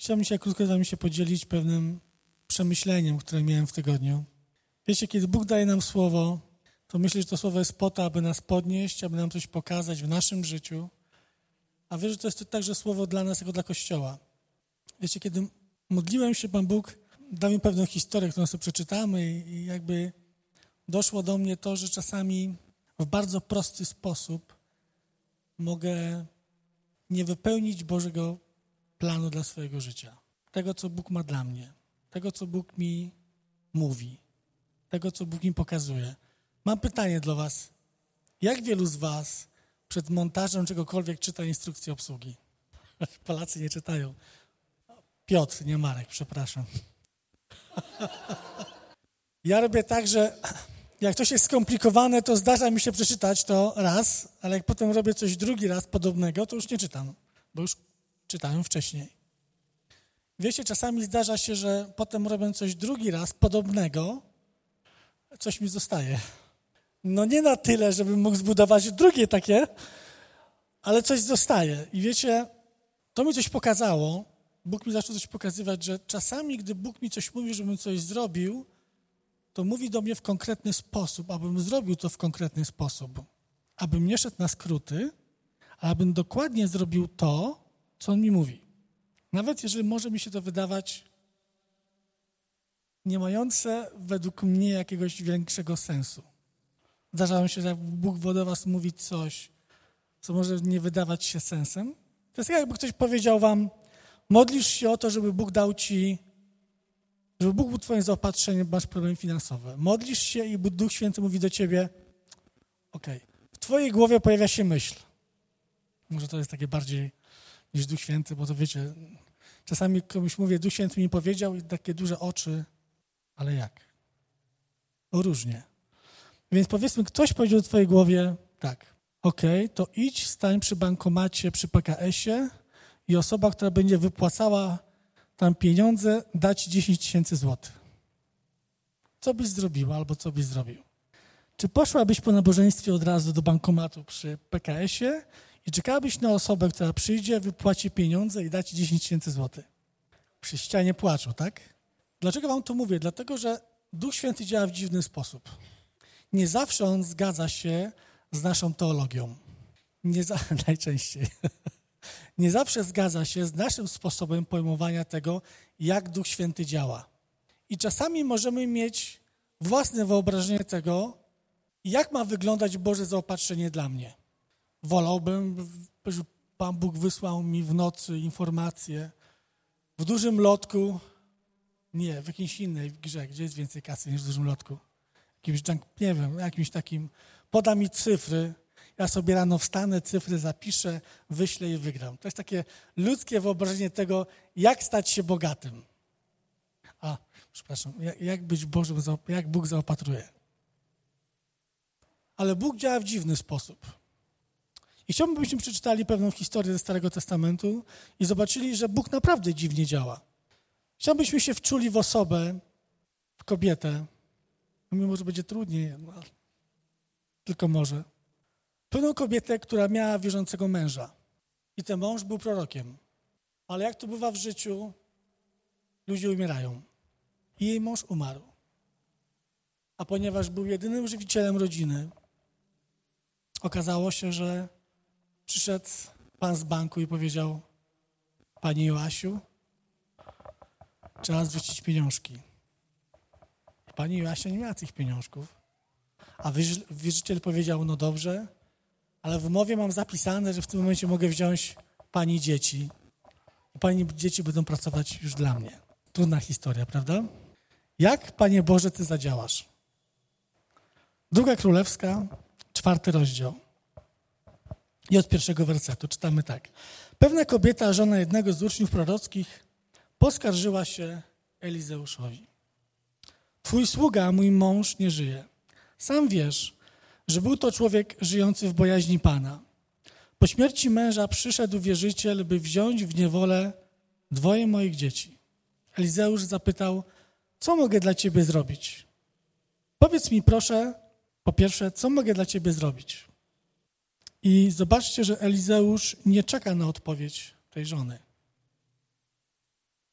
Chciałbym dzisiaj krótko z wami się podzielić pewnym przemyśleniem, które miałem w tygodniu. Wiecie, kiedy Bóg daje nam słowo, to myślę, że to słowo jest po to, aby nas podnieść, aby nam coś pokazać w naszym życiu. A wierzę, że to jest także słowo dla nas, jako dla Kościoła. Wiecie, kiedy modliłem się, Pan Bóg dał mi pewną historię, którą sobie przeczytamy i jakby doszło do mnie to, że czasami w bardzo prosty sposób mogę nie wypełnić Bożego planu dla swojego życia. Tego, co Bóg ma dla mnie. Tego, co Bóg mi mówi. Tego, co Bóg mi pokazuje. Mam pytanie dla was. Jak wielu z was przed montażem czegokolwiek czyta instrukcję obsługi? Polacy nie czytają. Piotr, nie Marek, przepraszam. Ja robię tak, że jak coś jest skomplikowane, to zdarza mi się przeczytać to raz, ale jak potem robię coś drugi raz podobnego, to już nie czytam, bo już czytałem wcześniej. Wiecie, czasami zdarza się, że potem robię coś drugi raz podobnego, coś mi zostaje. No nie na tyle, żebym mógł zbudować drugie takie, ale coś zostaje. I wiecie, to mi coś pokazało, Bóg mi zaczął coś pokazywać, że czasami, gdy Bóg mi coś mówi, żebym coś zrobił, to mówi do mnie w konkretny sposób, abym zrobił to w konkretny sposób. Abym nie szedł na skróty, a abym dokładnie zrobił to, co On mi mówi. Nawet jeżeli może mi się to wydawać nie mające według mnie jakiegoś większego sensu. Zdarzało się, że jak Bóg do was mówi coś, co może nie wydawać się sensem. To jest jakby ktoś powiedział wam, modlisz się o to, żeby Bóg dał ci, żeby Bóg był twoim zaopatrzeniem, masz problemy finansowe. Modlisz się i Duch Święty mówi do ciebie, okej, w twojej głowie pojawia się myśl. Może to jest takie bardziej niż Duch Święty, bo to wiecie, czasami komuś mówię, Duch Święty mi powiedział i takie duże oczy, ale jak? O różnie. Więc powiedzmy, ktoś powiedział w twojej głowie, tak, to idź, stań przy bankomacie, przy PKS-ie i osoba, która będzie wypłacała tam pieniądze, da ci 10 000 złotych. Co byś zrobiła albo co byś zrobił? Czy poszłabyś po nabożeństwie od razu do bankomatu przy PKS-ie i czekałabyś na osobę, która przyjdzie, wypłaci pieniądze i da ci 10 000 złotych? Przy ścianie płaczu, tak? Dlaczego wam to mówię? Dlatego, że Duch Święty działa w dziwny sposób. Nie zawsze On zgadza się z naszą teologią. Najczęściej. Nie zawsze zgadza się z naszym sposobem pojmowania tego, jak Duch Święty działa. I czasami możemy mieć własne wyobrażenie tego, jak ma wyglądać Boże zaopatrzenie dla mnie. Wolałbym, żeby Pan Bóg wysłał mi w nocy informacje w dużym lotku, nie, w jakiejś innej grze, gdzie jest więcej kasy niż w dużym lotku. Jakimś takim, poda mi cyfry, ja sobie rano wstanę, cyfry zapiszę, wyślę i wygram. To jest takie ludzkie wyobrażenie tego, jak stać się bogatym. Jak Bóg zaopatruje. Ale Bóg działa w dziwny sposób. I chciałbym, byśmy przeczytali pewną historię ze Starego Testamentu i zobaczyli, że Bóg naprawdę dziwnie działa. Chciałbym, byśmy się wczuli w osobę, w kobietę, mimo że będzie trudniej, tylko może. Pewną kobietę, która miała wierzącego męża. I ten mąż był prorokiem. Ale jak to bywa w życiu, ludzie umierają. I jej mąż umarł. A ponieważ był jedynym żywicielem rodziny, okazało się, że przyszedł pan z banku i powiedział, pani Joasiu, trzeba zwrócić pieniążki. Pani Joasia nie miała tych pieniążków. A wierzyciel powiedział, no dobrze, ale w umowie mam zapisane, że w tym momencie mogę wziąć pani dzieci. I pani dzieci będą pracować już dla mnie. Trudna historia, prawda? Jak, Panie Boże, Ty zadziałasz? 2 Królewska, 4 rozdział. I od 1 wersetu czytamy tak. Pewna kobieta, żona jednego z uczniów prorockich, poskarżyła się Elizeuszowi. Twój sługa, mój mąż, nie żyje. Sam wiesz, że był to człowiek żyjący w bojaźni Pana. Po śmierci męża przyszedł wierzyciel, by wziąć w niewolę 2 moich dzieci. Elizeusz zapytał, co mogę dla ciebie zrobić? Powiedz mi proszę, po pierwsze, co mogę dla ciebie zrobić? I zobaczcie, że Elizeusz nie czeka na odpowiedź tej żony.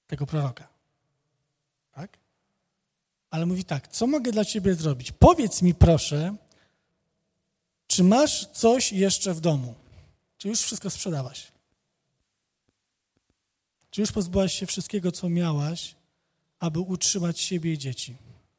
tego proroka. Tak? Ale mówi tak, co mogę dla ciebie zrobić? Powiedz mi proszę, czy masz coś jeszcze w domu? Czy już wszystko sprzedałaś? Czy już pozbyłaś się wszystkiego, co miałaś, aby utrzymać siebie i dzieci?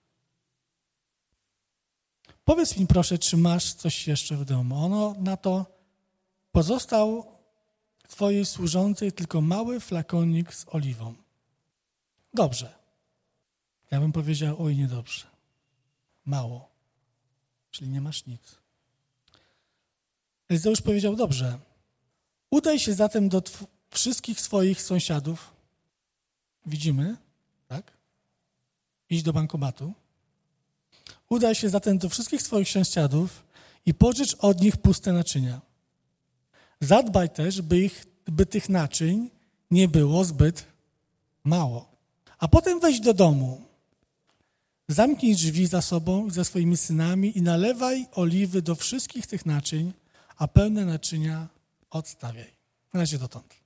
Powiedz mi proszę, czy masz coś jeszcze w domu? Ono na to pozostał twojej służącej tylko mały flakonik z oliwą. Dobrze. Ja bym powiedział, oj, niedobrze. Mało. Czyli nie masz nic. Elizeusz powiedział, dobrze. Udaj się zatem do wszystkich swoich sąsiadów. Widzimy, tak? Idź do bankomatu. Udaj się zatem do wszystkich swoich sąsiadów i pożycz od nich puste naczynia. Zadbaj też, by tych naczyń nie było zbyt mało. A potem wejdź do domu. Zamknij drzwi za sobą i za swoimi synami i nalewaj oliwy do wszystkich tych naczyń, a pełne naczynia odstawiaj. Na razie dotąd.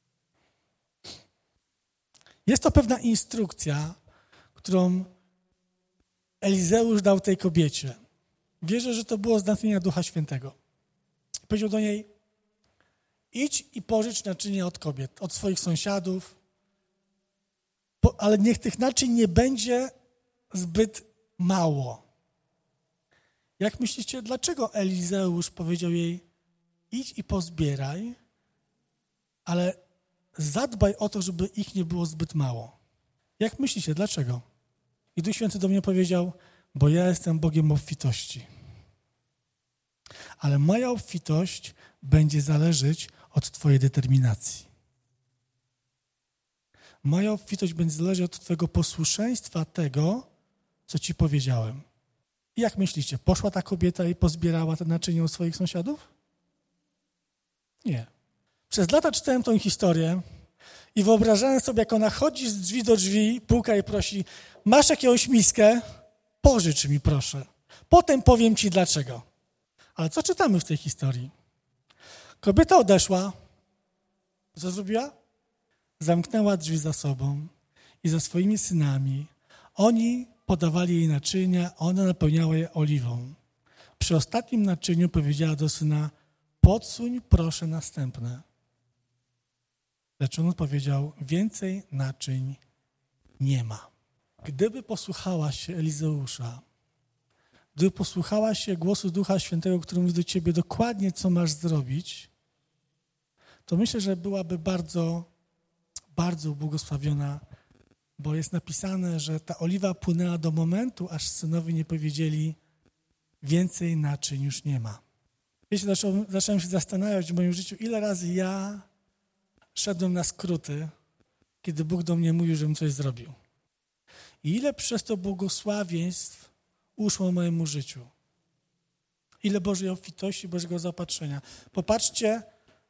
Jest to pewna instrukcja, którą Elizeusz dał tej kobiecie. Wierzę, że to było z natchnienia Ducha Świętego. Powiedział do niej, idź i pożycz naczynia od kobiet, od swoich sąsiadów, ale niech tych naczyń nie będzie zbyt mało. Jak myślicie, dlaczego Elizeusz powiedział jej, idź i pozbieraj, ale zadbaj o to, żeby ich nie było zbyt mało? Jak myślicie, dlaczego? I Duch Święty do mnie powiedział, bo ja jestem Bogiem obfitości. Ale moja obfitość będzie zależeć od twojej determinacji. Moja obfitość będzie zależeć od twojego posłuszeństwa tego, co ci powiedziałem. I jak myślicie, poszła ta kobieta i pozbierała te naczynia u swoich sąsiadów? Nie. Przez lata czytałem tą historię i wyobrażałem sobie, jak ona chodzi z drzwi do drzwi, puka i prosi, masz jakąś miskę? Pożycz mi proszę. Potem powiem ci dlaczego. Ale co czytamy w tej historii? Kobieta odeszła. Co zrobiła? Zamknęła drzwi za sobą i za swoimi synami. Oni podawali jej naczynia, ona napełniała je oliwą. Przy ostatnim naczyniu powiedziała do syna, podsuń proszę następne. Lecz on powiedział, więcej naczyń nie ma. Gdyby posłuchała się Elizeusza, gdyby posłuchała się głosu Ducha Świętego, który mówi do ciebie dokładnie, co masz zrobić, to myślę, że byłaby bardzo, bardzo ubłogosławiona, bo jest napisane, że ta oliwa płynęła do momentu, aż synowie nie powiedzieli, więcej naczyń już nie ma. Wiecie, zacząłem się zastanawiać w moim życiu, ile razy ja szedłem na skróty, kiedy Bóg do mnie mówił, żebym coś zrobił. I ile przez to błogosławieństw uszło mojemu życiu. Ile Bożej obfitości, Bożego zaopatrzenia. Popatrzcie,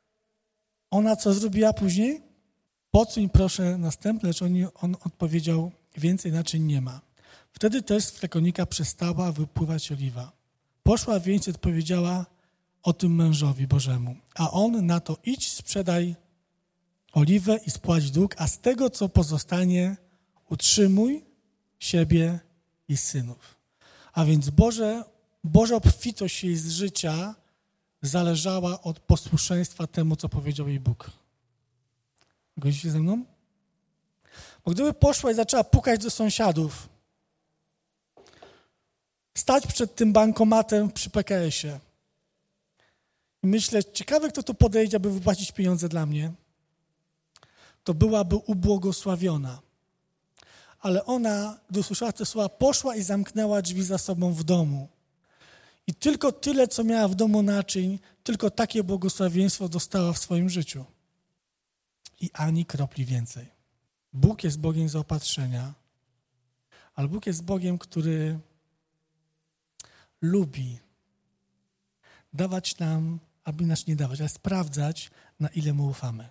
ona co zrobiła później? Podsuń proszę następne, lecz on odpowiedział, więcej naczyń nie ma. Wtedy też z flakonika przestała wypływać oliwa. Poszła więc i odpowiedziała o tym mężowi Bożemu. A on na to, idź, sprzedaj oliwę i spłać dług, a z tego, co pozostanie, utrzymuj siebie i synów. A więc Boża obfitość jej z życia zależała od posłuszeństwa temu, co powiedział jej Bóg. Godzicie ze mną? Bo gdyby poszła i zaczęła pukać do sąsiadów, stać przed tym bankomatem przy PKS-ie i myśleć, ciekawe, kto tu podejdzie, aby wypłacić pieniądze dla mnie, to byłaby ubłogosławiona. Ale ona, gdy usłyszała te słowa, poszła i zamknęła drzwi za sobą w domu. I tylko tyle, co miała w domu naczyń, tylko takie błogosławieństwo dostała w swoim życiu. I ani kropli więcej. Bóg jest Bogiem zaopatrzenia, ale Bóg jest Bogiem, który lubi dawać nam, aby nas nie dawać, ale sprawdzać, na ile Mu ufamy.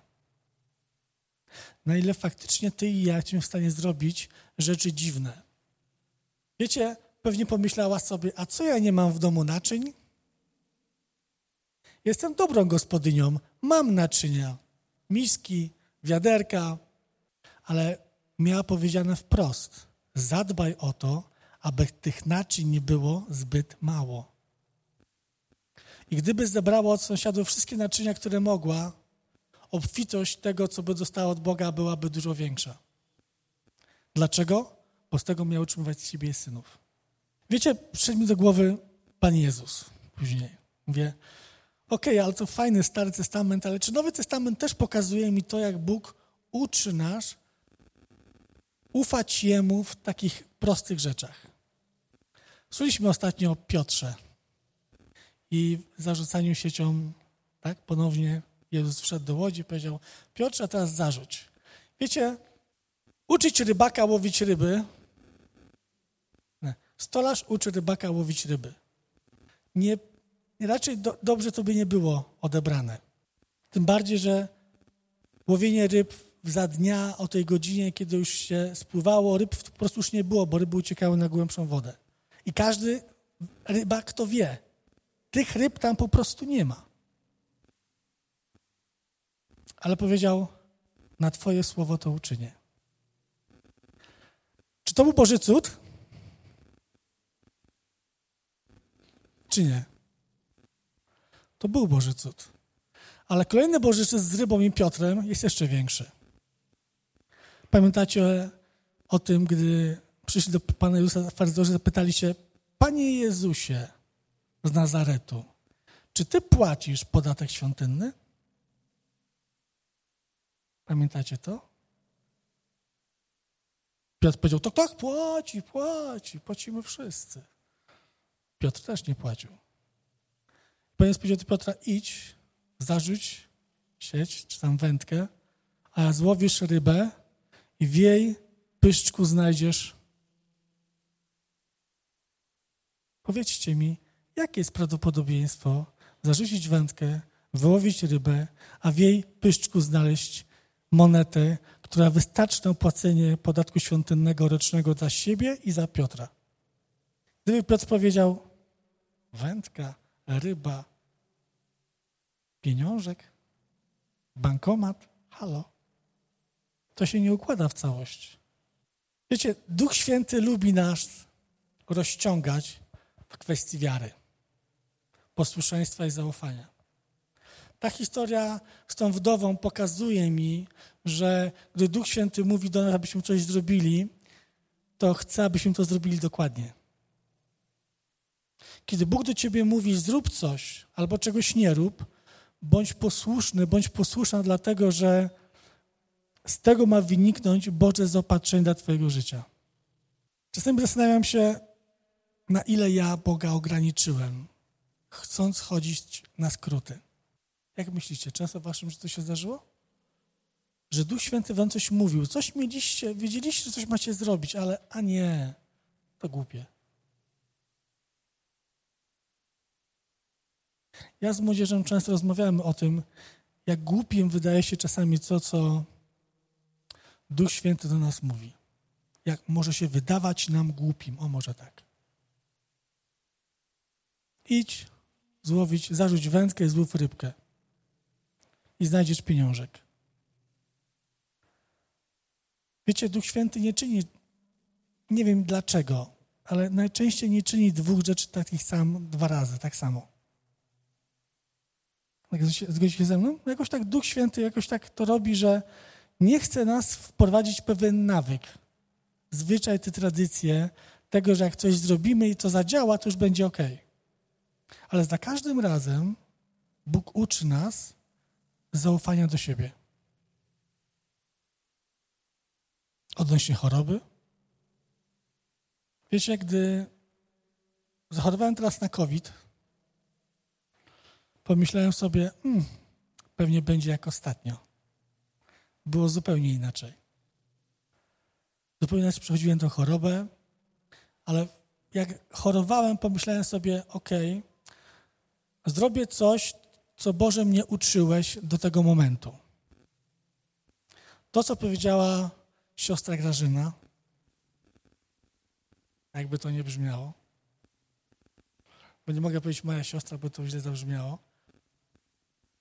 Na ile faktycznie ty i ja jesteśmy w stanie zrobić rzeczy dziwne. Wiecie, pewnie pomyślała sobie, a co ja nie mam w domu naczyń? Jestem dobrą gospodynią, mam naczynia, miski, wiaderka, ale miała powiedziane wprost: zadbaj o to, aby tych naczyń nie było zbyt mało. I gdyby zebrała od sąsiadów wszystkie naczynia, które mogła, obfitość tego, co by dostała od Boga, byłaby dużo większa. Dlaczego? Bo z tego miał utrzymywać siebie i synów. Wiecie, przyszedł mi do głowy Pan Jezus później. Mówię, okej, ale to fajny Stary Testament, ale czy Nowy Testament też pokazuje mi to, jak Bóg uczy nas ufać Jemu w takich prostych rzeczach? Słyszeliśmy ostatnio o Piotrze i zarzucaniu siecią, tak, ponownie Jezus wszedł do łodzi i powiedział: Piotrze, a teraz zarzuć. Wiecie, uczyć rybaka łowić ryby. Nie. Stolarz uczy rybaka łowić ryby. Raczej dobrze to by nie było odebrane. Tym bardziej, że łowienie ryb za dnia o tej godzinie, kiedy już się spływało, ryb po prostu już nie było, bo ryby uciekały na głębszą wodę. I każdy rybak to wie. Tych ryb tam po prostu nie ma. Ale powiedział: na Twoje słowo to uczynię. Czy to był Boży cud? Czy nie? To był Boży cud. Ale kolejny Boży cud z rybą i Piotrem jest jeszcze większy. Pamiętacie o tym, gdy przyszli do Pana Jezusa faryzeusze, zapytali się: Panie Jezusie z Nazaretu, czy Ty płacisz podatek świątynny? Pamiętacie to? Piotr powiedział: tak, płacimy wszyscy. Piotr też nie płacił. Pan Jezus powiedział do Piotra: idź, zarzuć sieć, czy tam wędkę, a złowisz rybę i w jej pyszczku znajdziesz. Powiedzcie mi, jakie jest prawdopodobieństwo zarzucić wędkę, wyłowić rybę, a w jej pyszczku znaleźć monetę, która wystarczy na opłacenie podatku świątynnego rocznego dla siebie i za Piotra. Gdyby Piotr powiedział: wędka, ryba, pieniążek, bankomat, halo, to się nie układa w całość. Wiecie, Duch Święty lubi nas rozciągać w kwestii wiary, posłuszeństwa i zaufania. Ta historia z tą wdową pokazuje mi, że gdy Duch Święty mówi do nas, abyśmy coś zrobili, to chce, abyśmy to zrobili dokładnie. Kiedy Bóg do ciebie mówi: zrób coś albo czegoś nie rób, bądź posłuszny, bądź posłuszna, dlatego że z tego ma wyniknąć Boże zaopatrzenie dla twojego życia. Czasami zastanawiam się, na ile ja Boga ograniczyłem, chcąc chodzić na skróty. Jak myślicie, często w waszym życiu to się zdarzyło? Że Duch Święty wam coś mówił, coś mieliście, wiedzieliście, że coś macie zrobić, ale a nie, to głupie. Ja z młodzieżą często rozmawiamy o tym, jak głupim wydaje się czasami to, co Duch Święty do nas mówi. Jak może się wydawać nam głupim, o może tak. Idź, złowić, zarzuć wędkę i złów rybkę. I znajdziesz pieniążek. Wiecie, Duch Święty nie czyni, nie wiem dlaczego, ale najczęściej nie czyni dwóch rzeczy takich sam dwa razy, tak samo. Zgodzicie się ze mną? Jakoś tak Duch Święty jakoś tak to robi, że nie chce nas wprowadzić w pewien nawyk, zwyczaj, te tradycje tego, że jak coś zrobimy i to zadziała, to już będzie okej. Ale za każdym razem Bóg uczy nas zaufania do siebie. Odnośnie choroby. Wiecie, gdy zachorowałem teraz na COVID, pomyślałem sobie, pewnie będzie jak ostatnio. Było zupełnie inaczej. Zupełnie inaczej przechodziłem tę chorobę, ale jak chorowałem, pomyślałem sobie, zrobię coś, co Boże mnie uczyłeś do tego momentu. To, co powiedziała siostra Grażyna, jakby to nie brzmiało, bo nie mogę powiedzieć moja siostra, bo to źle zabrzmiało.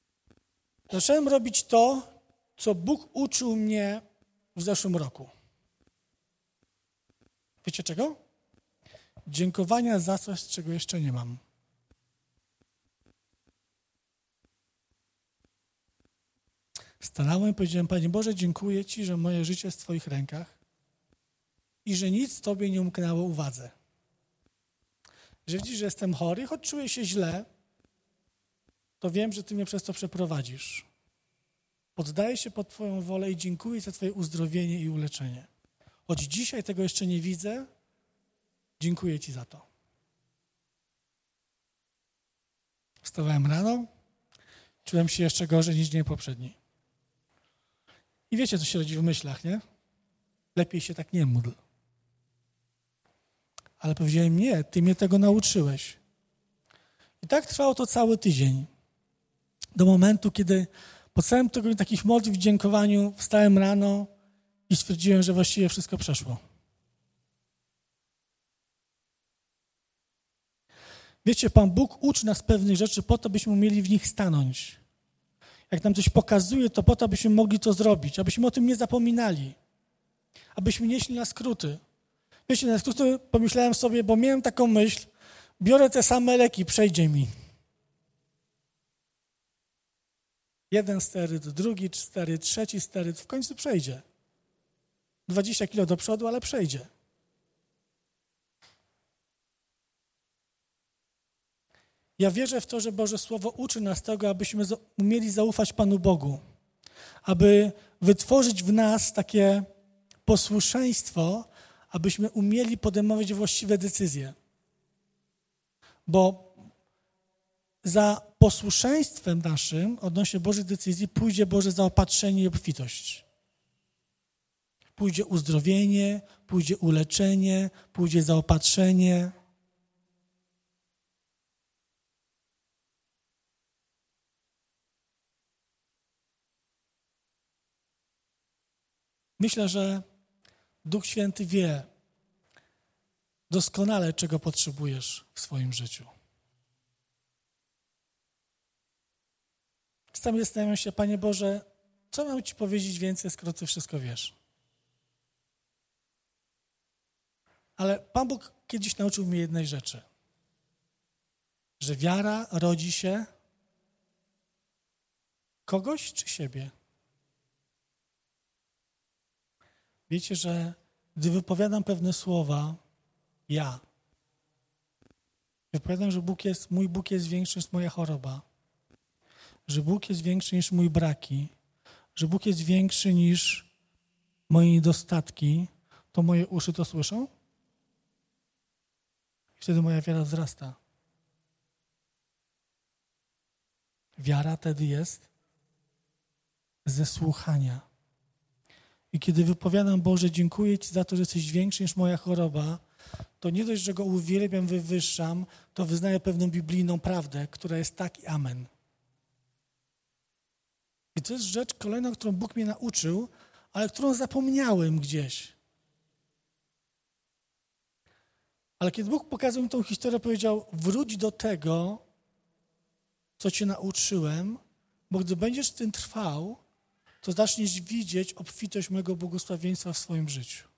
Zacząłem robić to, co Bóg uczył mnie w zeszłym roku. Wiecie czego? Dziękowania za coś, czego jeszcze nie mam. Stanąłem i powiedziałem, Panie Boże, dziękuję Ci, że moje życie jest w Twoich rękach i że nic Tobie nie umknęło uwadze. Że widzisz, że jestem chory, choć czuję się źle, to wiem, że Ty mnie przez to przeprowadzisz. Poddaję się pod Twoją wolę i dziękuję za Twoje uzdrowienie i uleczenie. Choć dzisiaj tego jeszcze nie widzę, dziękuję Ci za to. Wstawałem rano, czułem się jeszcze gorzej niż dzień poprzedni. I wiecie, co się rodzi w myślach, nie? Lepiej się tak nie módl. Ale powiedziałem, nie, Ty mnie tego nauczyłeś. I tak trwało to cały tydzień. Do momentu, kiedy po całym tygodniu takich modlitw w dziękowaniu wstałem rano i stwierdziłem, że właściwie wszystko przeszło. Wiecie, Pan Bóg uczy nas pewnych rzeczy po to, byśmy umieli w nich stanąć. Jak nam coś pokazuje, to po to, abyśmy mogli to zrobić, abyśmy o tym nie zapominali, abyśmy nie szli na skróty. Wiecie, na skróty pomyślałem sobie, bo miałem taką myśl, biorę te same leki, przejdzie mi. Jeden steryt, drugi steryt, trzeci steryt, w końcu przejdzie. 20 kilo do przodu, ale przejdzie. Ja wierzę w to, że Boże Słowo uczy nas tego, abyśmy umieli zaufać Panu Bogu, aby wytworzyć w nas takie posłuszeństwo, abyśmy umieli podejmować właściwe decyzje. Bo za posłuszeństwem naszym odnośnie Bożych decyzji pójdzie Boże zaopatrzenie i obfitość. Pójdzie uzdrowienie, pójdzie uleczenie, pójdzie zaopatrzenie. Myślę, że Duch Święty wie doskonale, czego potrzebujesz w swoim życiu. Czasami zastanawiam się, Panie Boże, co mam Ci powiedzieć więcej, skoro Ty wszystko wiesz? Ale Pan Bóg kiedyś nauczył mnie jednej rzeczy, że wiara rodzi się kogoś czy siebie. Wiecie, że gdy wypowiadam pewne słowa, ja wypowiadam, że mój Bóg jest większy niż moja choroba, że Bóg jest większy niż mój braki, że Bóg jest większy niż moje niedostatki, to moje uszy to słyszą? I wtedy moja wiara wzrasta. Wiara wtedy jest ze słuchania. I kiedy wypowiadam, Boże, dziękuję Ci za to, że jesteś większy niż moja choroba, to nie dość, że Go uwielbiam, wywyższam, to wyznaję pewną biblijną prawdę, która jest tak i amen. I to jest rzecz kolejna, którą Bóg mnie nauczył, ale którą zapomniałem gdzieś. Ale kiedy Bóg pokazał mi tą historię, powiedział, wróć do tego, co Cię nauczyłem, bo gdy będziesz w tym trwał, to zaczniesz widzieć obfitość mojego błogosławieństwa w swoim życiu.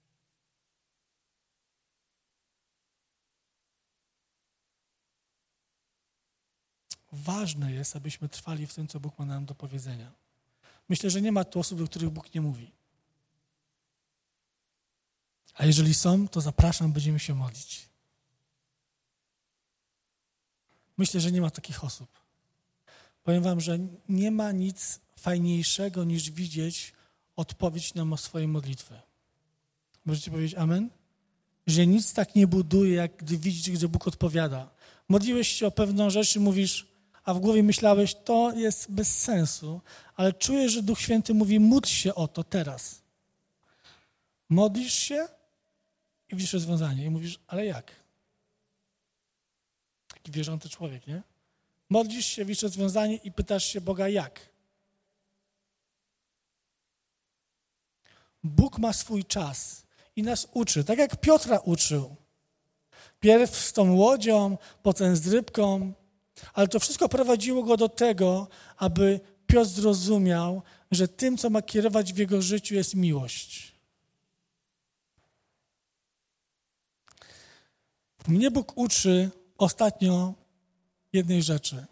Ważne jest, abyśmy trwali w tym, co Bóg ma nam do powiedzenia. Myślę, że nie ma tu osób, do których Bóg nie mówi. A jeżeli są, to zapraszam, będziemy się modlić. Myślę, że nie ma takich osób. Powiem wam, że nie ma nic fajniejszego niż widzieć odpowiedź na swoje modlitwy. Możecie powiedzieć amen? Że nic tak nie buduje, jak gdy widzisz, gdy Bóg odpowiada. Modliłeś się o pewną rzecz i mówisz, a w głowie myślałeś, to jest bez sensu, ale czujesz, że Duch Święty mówi, módl się o to teraz. Modlisz się i widzisz rozwiązanie i mówisz, ale jak? Taki wierzący człowiek, nie? Modlisz się, widzisz rozwiązanie i pytasz się Boga, jak? Bóg ma swój czas i nas uczy, tak jak Piotra uczył. Pierw z tą łodzią, potem z rybką, ale to wszystko prowadziło go do tego, aby Piotr zrozumiał, że tym, co ma kierować w jego życiu, jest miłość. Mnie Bóg uczy ostatnio jednej rzeczy.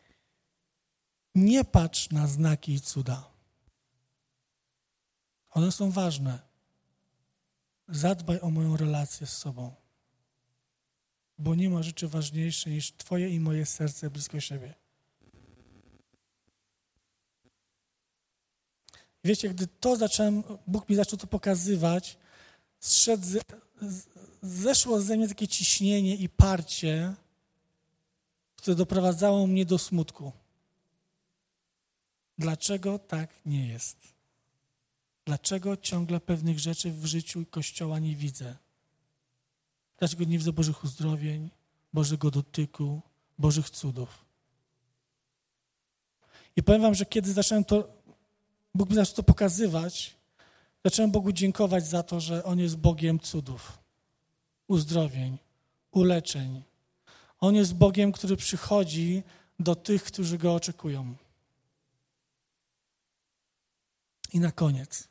Nie patrz na znaki i cuda. One są ważne. Zadbaj o moją relację z sobą. Bo nie ma rzeczy ważniejszej niż twoje i moje serce blisko siebie. Wiecie, gdy Bóg mi zaczął to pokazywać, zeszło ze mnie takie ciśnienie i parcie, które doprowadzało mnie do smutku. Dlaczego tak nie jest? Dlaczego ciągle pewnych rzeczy w życiu Kościoła nie widzę? Dlaczego nie widzę Bożych uzdrowień, Bożego dotyku, Bożych cudów? I powiem wam, że kiedy Bóg mi zaczął to pokazywać, zacząłem Bogu dziękować za to, że On jest Bogiem cudów, uzdrowień, uleczeń. On jest Bogiem, który przychodzi do tych, którzy Go oczekują. I na koniec.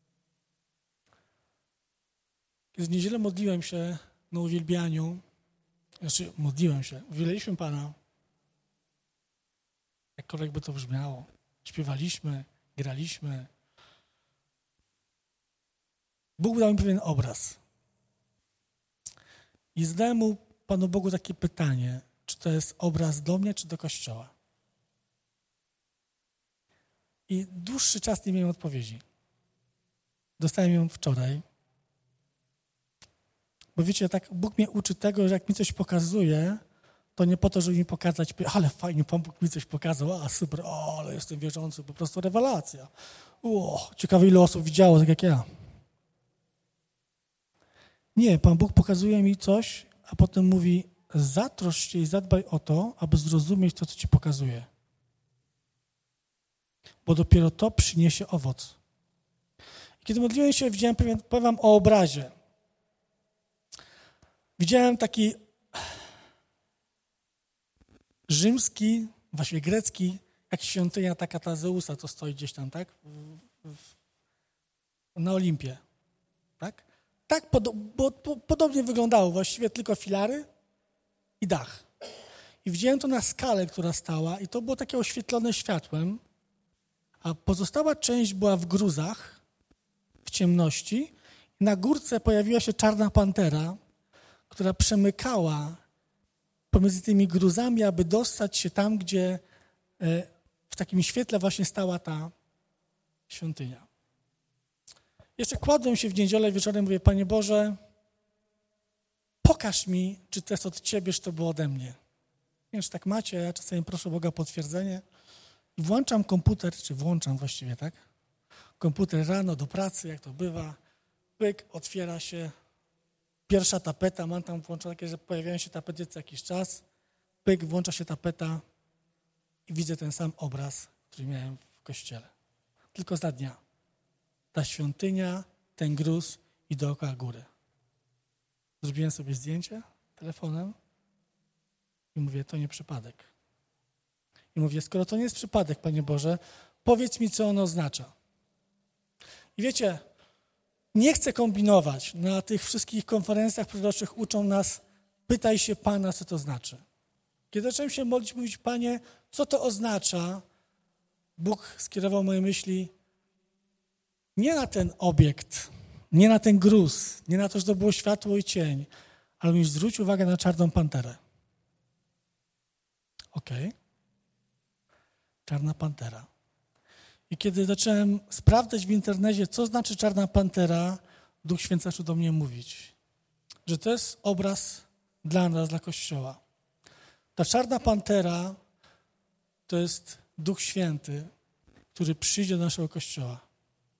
Kiedy w niedzielę modliłem się na uwielbianiu, uwielbiliśmy Pana, jakkolwiek by to brzmiało. Śpiewaliśmy, graliśmy. Bóg dał mi pewien obraz. I zadałem mu, Panu Bogu, takie pytanie, czy to jest obraz do mnie, czy do Kościoła? I dłuższy czas nie miałem odpowiedzi. Dostałem ją wczoraj. Bo wiecie, tak Bóg mnie uczy tego, że jak mi coś pokazuje, to nie po to, żeby mi pokazać, ale fajnie, Pan Bóg mi coś pokazał, super, ale jestem wierzący, po prostu rewelacja. Ciekawe, ile osób widziało, tak jak ja. Nie, Pan Bóg pokazuje mi coś, a potem mówi, zatroszcz się i zadbaj o to, aby zrozumieć to, co ci pokazuje. Bo dopiero to przyniesie owoc. I kiedy modliłem się, powiem wam o obrazie. Widziałem taki rzymski, właściwie grecki, jak świątynia taka Zeusa, to stoi gdzieś tam, tak? Na Olimpie. Tak? Tak podobnie wyglądało, właściwie tylko filary i dach. I widziałem to na skalę, która stała i to było takie oświetlone światłem, a pozostała część była w gruzach, w ciemności. I na górce pojawiła się czarna pantera, która przemykała pomiędzy tymi gruzami, aby dostać się tam, gdzie w takim świetle właśnie stała ta świątynia. Jeszcze kładłem się w niedzielę wieczorem, mówię, Panie Boże, pokaż mi, czy to jest od Ciebie, czy to było ode mnie. Nie wiem, czy tak macie, ja czasami proszę Boga o potwierdzenie. Włączam komputer, czy włączam właściwie, tak? Komputer rano do pracy, jak to bywa. Pyk, otwiera się. Pierwsza tapeta, mam tam włączone takie, że pojawiają się tapety co jakiś czas. Pyk, włącza się tapeta i widzę ten sam obraz, który miałem w kościele. Tylko za dnia. Ta świątynia, ten gruz i dookoła góry. Zrobiłem sobie zdjęcie telefonem i mówię, to nie przypadek. I mówię, skoro to nie jest przypadek, Panie Boże, powiedz mi, co ono oznacza. I wiecie, nie chcę kombinować. Na tych wszystkich konferencjach proroczych uczą nas, pytaj się Pana, co to znaczy. Kiedy zacząłem się modlić, mówić, Panie, co to oznacza? Bóg skierował moje myśli nie na ten obiekt, nie na ten gruz, nie na to, że to było światło i cień, ale mi zwróć uwagę na czarną panterę. Okej. Czarna pantera. I kiedy zacząłem sprawdzać w internecie, co znaczy czarna pantera, Duch Święty zaczął do mnie mówić, że to jest obraz dla nas, dla Kościoła. Ta czarna pantera to jest Duch Święty, który przyjdzie do naszego Kościoła.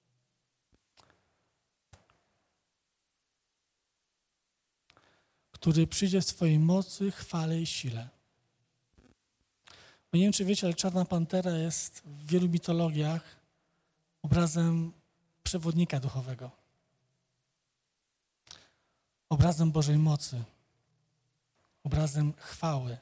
Który przyjdzie w swojej mocy, chwale i sile. Bo nie wiem, czy wiecie, ale czarna pantera jest w wielu mitologiach obrazem przewodnika duchowego. Obrazem Bożej mocy. Obrazem chwały.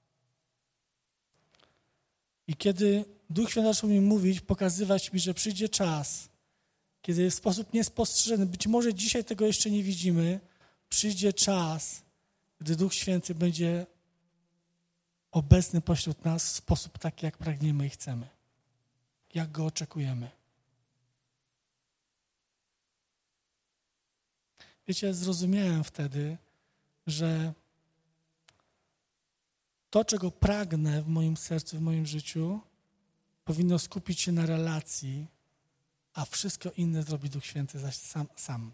I kiedy Duch Święty zaczął mi mówić, pokazywać mi, że przyjdzie czas, kiedy w sposób niespostrzeżony, być może dzisiaj tego jeszcze nie widzimy, przyjdzie czas, gdy Duch Święty będzie obecny pośród nas w sposób taki, jak pragniemy i chcemy, jak Go oczekujemy. Wiecie, zrozumiałem wtedy, że to, czego pragnę w moim sercu, w moim życiu, powinno skupić się na relacji, a wszystko inne zrobi Duch Święty zaś sam.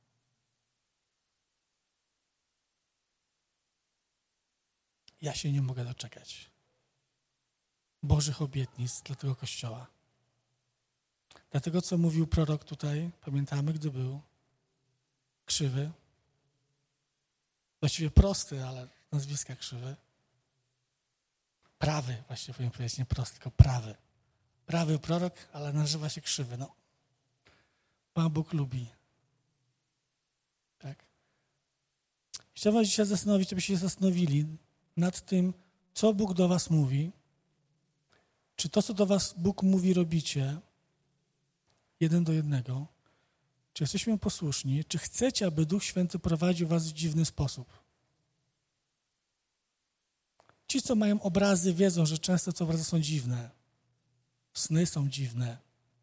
Ja się nie mogę doczekać Bożych obietnic dla tego Kościoła. Dlatego, co mówił prorok tutaj, pamiętamy, gdy był krzywy, właściwie prosty, ale nazwiska krzywy. Prawy, właściwie powinien powiedzieć, nie prosty, tylko prawy. Prawy prorok, ale nazywa się krzywy. No, Pan Bóg lubi. Tak? Chciałbym was dzisiaj zastanowić, abyście się zastanowili nad tym, co Bóg do was mówi. Czy to, co do was Bóg mówi, robicie 1:1? Czy jesteśmy posłuszni? Czy chcecie, aby Duch Święty prowadził was w dziwny sposób? Ci, co mają obrazy, wiedzą, że często te obrazy są dziwne. Sny są dziwne.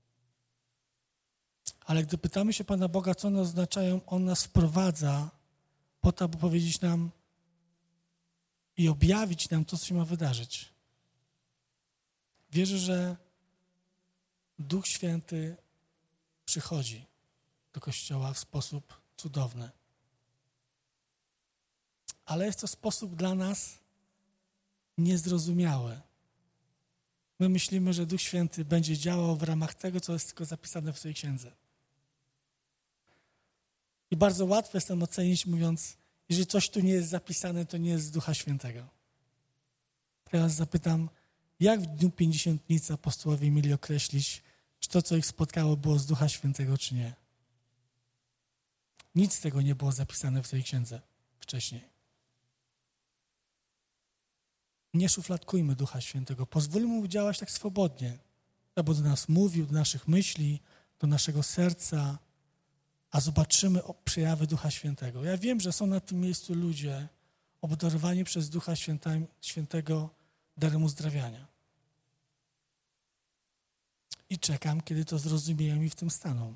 Ale gdy pytamy się Pana Boga, co one oznaczają, On nas wprowadza po to, aby powiedzieć nam i objawić nam to, co się ma wydarzyć. Wierzę, że Duch Święty przychodzi do Kościoła w sposób cudowny. Ale jest to sposób dla nas niezrozumiały. My myślimy, że Duch Święty będzie działał w ramach tego, co jest tylko zapisane w tej księdze. I bardzo łatwo jest tam ocenić, mówiąc, jeżeli coś tu nie jest zapisane, to nie jest z Ducha Świętego. Teraz zapytam, jak w dniu Pięćdziesiątnicy apostołowie mieli określić, czy to, co ich spotkało, było z Ducha Świętego, czy nie? Nic z tego nie było zapisane w tej księdze wcześniej. Nie szufladkujmy Ducha Świętego. Pozwólmy Mu działać tak swobodnie, aby do nas mówił, do naszych myśli, do naszego serca, a zobaczymy przejawy Ducha Świętego. Ja wiem, że są na tym miejscu ludzie obdarowani przez Ducha Świętego darem uzdrawiania. I czekam, kiedy to zrozumieją i w tym staną.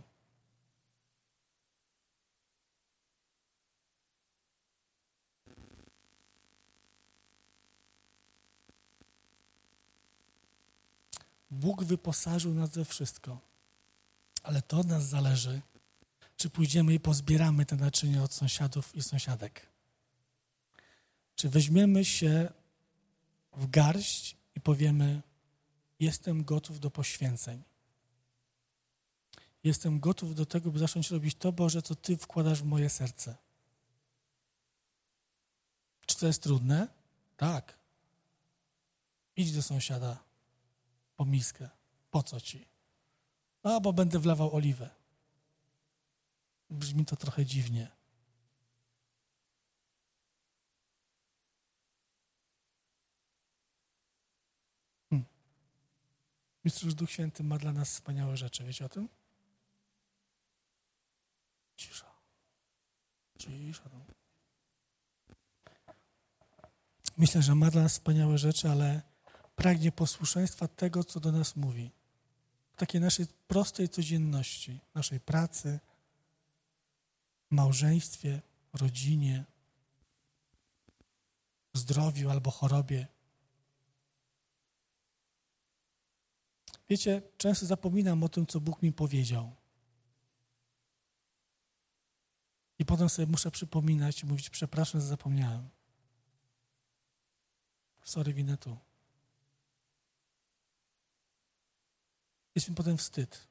Bóg wyposażył nas we wszystko, ale to od nas zależy, czy pójdziemy i pozbieramy te naczynia od sąsiadów i sąsiadek. Czy weźmiemy się w garść i powiemy, jestem gotów do poświęceń. Jestem gotów do tego, by zacząć robić to, Boże, co Ty wkładasz w moje serce. Czy to jest trudne? Tak. Idź do sąsiada po miskę. Po co ci? No, bo będę wlewał oliwę. Brzmi to trochę dziwnie. Myślę, że Duch Święty ma dla nas wspaniałe rzeczy. Wiecie o tym? Cisza. Cisza. Myślę, że ma dla nas wspaniałe rzeczy, ale pragnie posłuszeństwa tego, co do nas mówi. W takiej naszej prostej codzienności, naszej pracy, małżeństwie, rodzinie, zdrowiu albo chorobie. Wiecie, często zapominam o tym, co Bóg mi powiedział. I potem sobie muszę przypominać i mówić, przepraszam, że zapomniałem. Sorry, winę tu. Jest mi potem wstyd.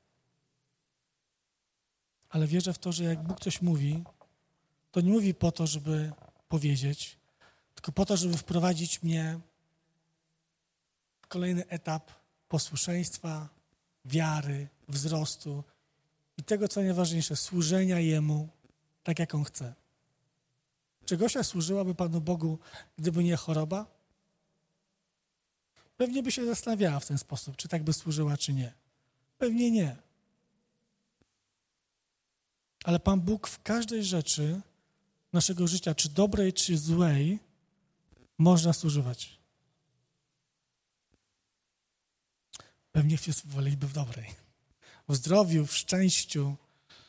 Ale wierzę w to, że jak Bóg coś mówi, to nie mówi po to, żeby powiedzieć, tylko po to, żeby wprowadzić mnie w kolejny etap posłuszeństwa, wiary, wzrostu i tego, co najważniejsze, służenia Jemu tak, jak On chce. Czy Gosia służyłaby Panu Bogu, gdyby nie choroba? Pewnie by się zastanawiała w ten sposób, czy tak by służyła, czy nie. Pewnie nie. Ale Pan Bóg w każdej rzeczy naszego życia, czy dobrej, czy złej, można zużywać. Pewnie wszyscy woleliby w dobrej. W zdrowiu, w szczęściu,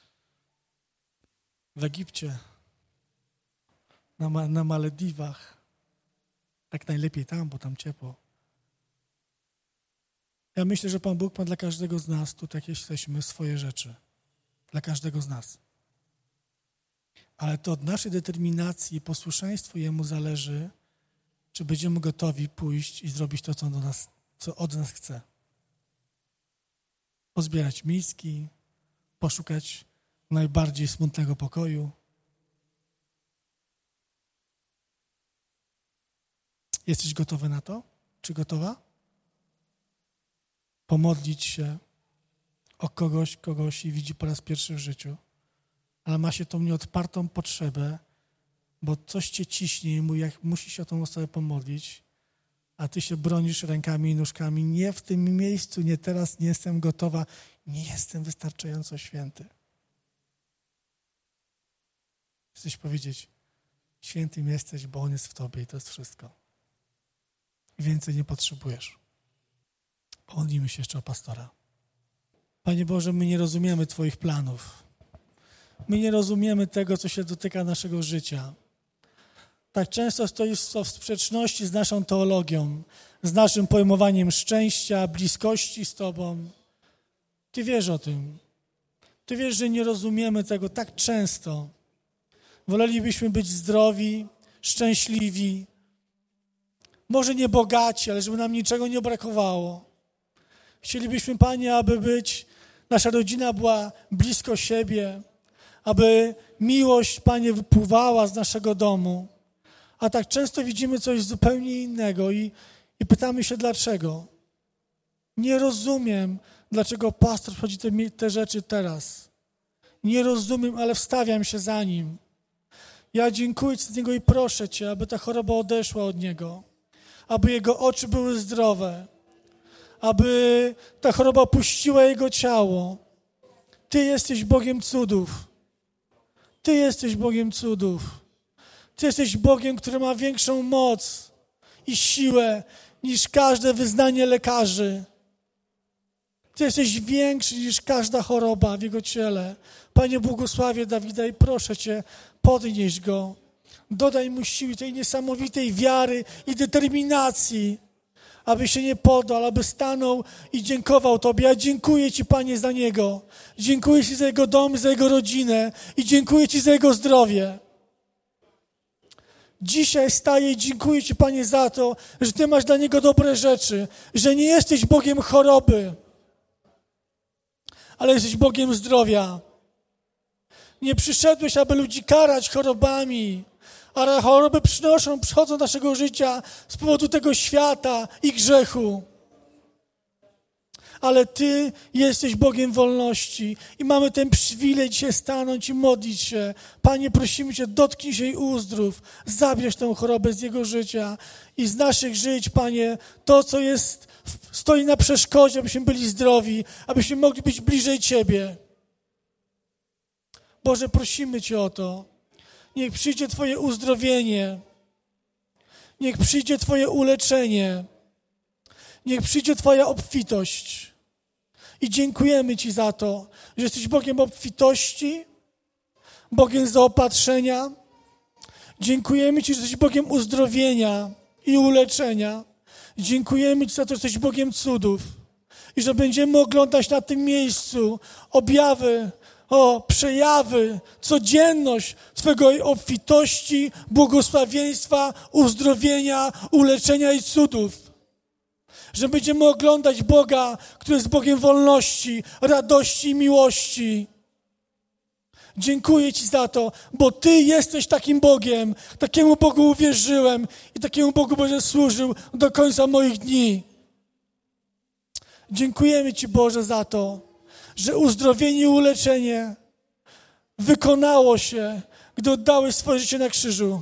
w Egipcie, na Malediwach. Tak najlepiej tam, bo tam ciepło. Ja myślę, że Pan Bóg ma dla każdego z nas, tutaj jak jesteśmy, swoje rzeczy. Dla każdego z nas. Ale to od naszej determinacji i posłuszeństwa Jemu zależy, czy będziemy gotowi pójść i zrobić to, co od nas chce. Pozbierać miski, poszukać najbardziej smutnego pokoju. Jesteś gotowy na to? Czy gotowa? Pomodlić się o kogoś i widzi po raz pierwszy w życiu, ale ma się tą nieodpartą potrzebę, bo coś cię ciśnie i mówi, jak musi się o tą osobę pomodlić, a ty się bronisz rękami i nóżkami. Nie w tym miejscu, nie teraz, nie jestem gotowa, nie jestem wystarczająco święty. Chcesz powiedzieć, świętym jesteś, bo On jest w tobie i to jest wszystko. I więcej nie potrzebujesz. Pomodlimy się jeszcze o pastora. Panie Boże, my nie rozumiemy Twoich planów. My nie rozumiemy tego, co się dotyka naszego życia. Tak często stoisz w sprzeczności z naszą teologią, z naszym pojmowaniem szczęścia, bliskości z Tobą. Ty wiesz o tym. Ty wiesz, że nie rozumiemy tego tak często. Wolelibyśmy być zdrowi, szczęśliwi, może nie bogaci, ale żeby nam niczego nie brakowało. Chcielibyśmy, Panie, aby nasza rodzina była blisko siebie, aby miłość, Panie, wypływała z naszego domu. A tak często widzimy coś zupełnie innego i pytamy się, dlaczego. Nie rozumiem, dlaczego pastor wchodzi te rzeczy teraz. Nie rozumiem, ale wstawiam się za nim. Ja dziękuję Ci za niego i proszę Cię, aby ta choroba odeszła od niego, aby jego oczy były zdrowe, aby ta choroba opuściła jego ciało. Ty jesteś Bogiem cudów. Ty jesteś Bogiem cudów. Ty jesteś Bogiem, który ma większą moc i siłę niż każde wyznanie lekarzy. Ty jesteś większy niż każda choroba w jego ciele. Panie, błogosławię Dawida i proszę Cię, podnieś go. Dodaj mu siły tej niesamowitej wiary i determinacji, aby się nie poddał, aby stanął i dziękował Tobie. Ja dziękuję Ci, Panie, za niego. Dziękuję Ci za jego dom, za jego rodzinę i dziękuję Ci za jego zdrowie. Dzisiaj staję i dziękuję Ci, Panie, za to, że Ty masz dla niego dobre rzeczy, że nie jesteś Bogiem choroby, ale jesteś Bogiem zdrowia. Nie przyszedłeś, aby ludzi karać chorobami, ale choroby przychodzą do naszego życia z powodu tego świata i grzechu. Ale Ty jesteś Bogiem wolności i mamy ten przywilej dzisiaj stanąć i modlić się. Panie, prosimy Cię, dotknij się i uzdrów. Zabierz tę chorobę z jego życia i z naszych żyć, Panie, to, co stoi na przeszkodzie, abyśmy byli zdrowi, abyśmy mogli być bliżej Ciebie. Boże, prosimy Cię o to. Niech przyjdzie Twoje uzdrowienie. Niech przyjdzie Twoje uleczenie. Niech przyjdzie Twoja obfitość. I dziękujemy Ci za to, że jesteś Bogiem obfitości, Bogiem zaopatrzenia. Dziękujemy Ci, że jesteś Bogiem uzdrowienia i uleczenia. Dziękujemy Ci za to, że jesteś Bogiem cudów i że będziemy oglądać na tym miejscu objawy, przejawy, codzienność Twojej obfitości, błogosławieństwa, uzdrowienia, uleczenia i cudów. Że będziemy oglądać Boga, który jest Bogiem wolności, radości i miłości. Dziękuję Ci za to, bo Ty jesteś takim Bogiem. Takiemu Bogu uwierzyłem i takiemu Bogu będę służył do końca moich dni. Dziękujemy Ci, Boże, za to, że uzdrowienie i uleczenie wykonało się, gdy oddałeś swoje życie na krzyżu.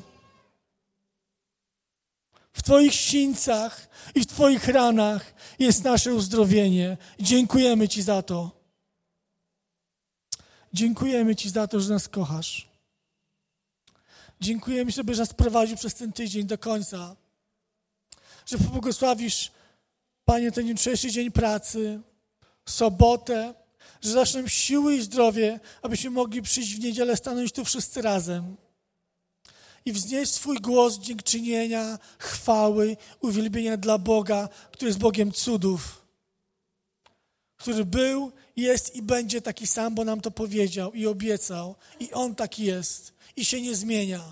W Twoich sińcach i w Twoich ranach jest nasze uzdrowienie. Dziękujemy Ci za to. Dziękujemy Ci za to, że nas kochasz. Dziękujemy Ci, że nas prowadził przez ten tydzień do końca. Że pobłogosławisz, Panie, ten jutrzejszy dzień pracy, sobotę, że dasz nam siły i zdrowie, abyśmy mogli przyjść w niedzielę, stanąć tu wszyscy razem i wznieść swój głos dziękczynienia, chwały, uwielbienia dla Boga, który jest Bogiem cudów, który był, jest i będzie taki sam, bo nam to powiedział i obiecał. I On taki jest i się nie zmienia.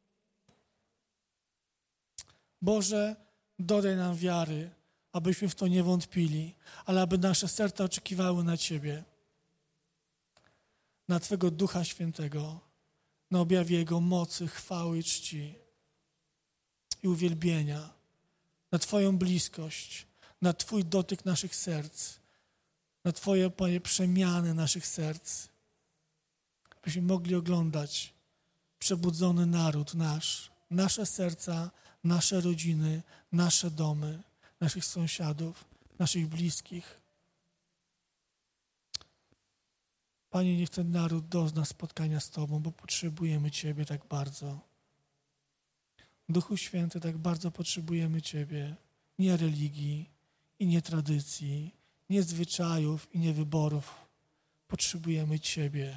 Boże, dodaj nam wiary, abyśmy w to nie wątpili, ale aby nasze serca oczekiwały na Ciebie, na Twego Ducha Świętego, na objawie Jego mocy, chwały i czci i uwielbienia, na Twoją bliskość, na Twój dotyk naszych serc, na Twoje, Panie, przemiany naszych serc, byśmy mogli oglądać przebudzony naród nasz, nasze serca, nasze rodziny, nasze domy, naszych sąsiadów, naszych bliskich. Panie, niech ten naród dozna spotkania z Tobą, bo potrzebujemy Ciebie tak bardzo. Duchu Święty, tak bardzo potrzebujemy Ciebie. Nie religii i nie tradycji, nie zwyczajów i nie wyborów. Potrzebujemy Ciebie.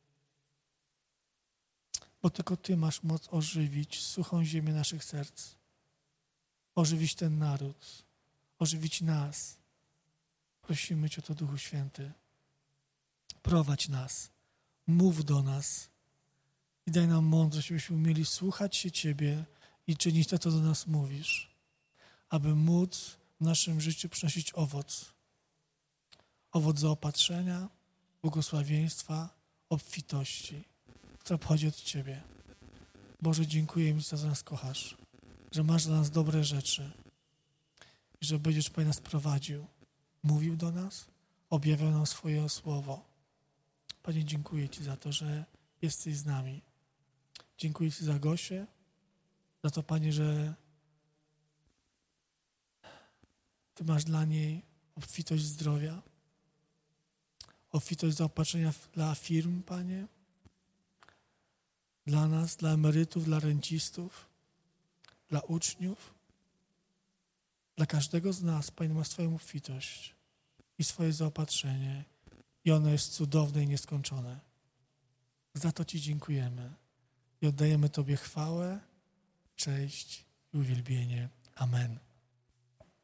Bo tylko Ty masz moc ożywić suchą ziemię naszych serc. Ożywić ten naród. Ożywić nas. Prosimy Cię o to, Duchu Święty. Prowadź nas. Mów do nas. I daj nam mądrość, byśmy umieli słuchać się Ciebie i czynić to, co do nas mówisz. Aby móc w naszym życiu przynosić owoc. Owoc zaopatrzenia, błogosławieństwa, obfitości, która pochodzi od Ciebie. Boże, dziękuję Ci, że nas kochasz, że masz dla nas dobre rzeczy i że będziesz Panie nas prowadził, mówił do nas, objawiał nam swoje słowo. Panie, dziękuję Ci za to, że jesteś z nami. Dziękuję Ci za Gosię, za to, Panie, że Ty masz dla niej obfitość zdrowia, obfitość zaopatrzenia dla firm, Panie, dla nas, dla emerytów, dla rencistów, dla uczniów, dla każdego z nas, Panie, ma swoją obfitość i swoje zaopatrzenie i ono jest cudowne i nieskończone. Za to Ci dziękujemy i oddajemy Tobie chwałę, cześć i uwielbienie. Amen.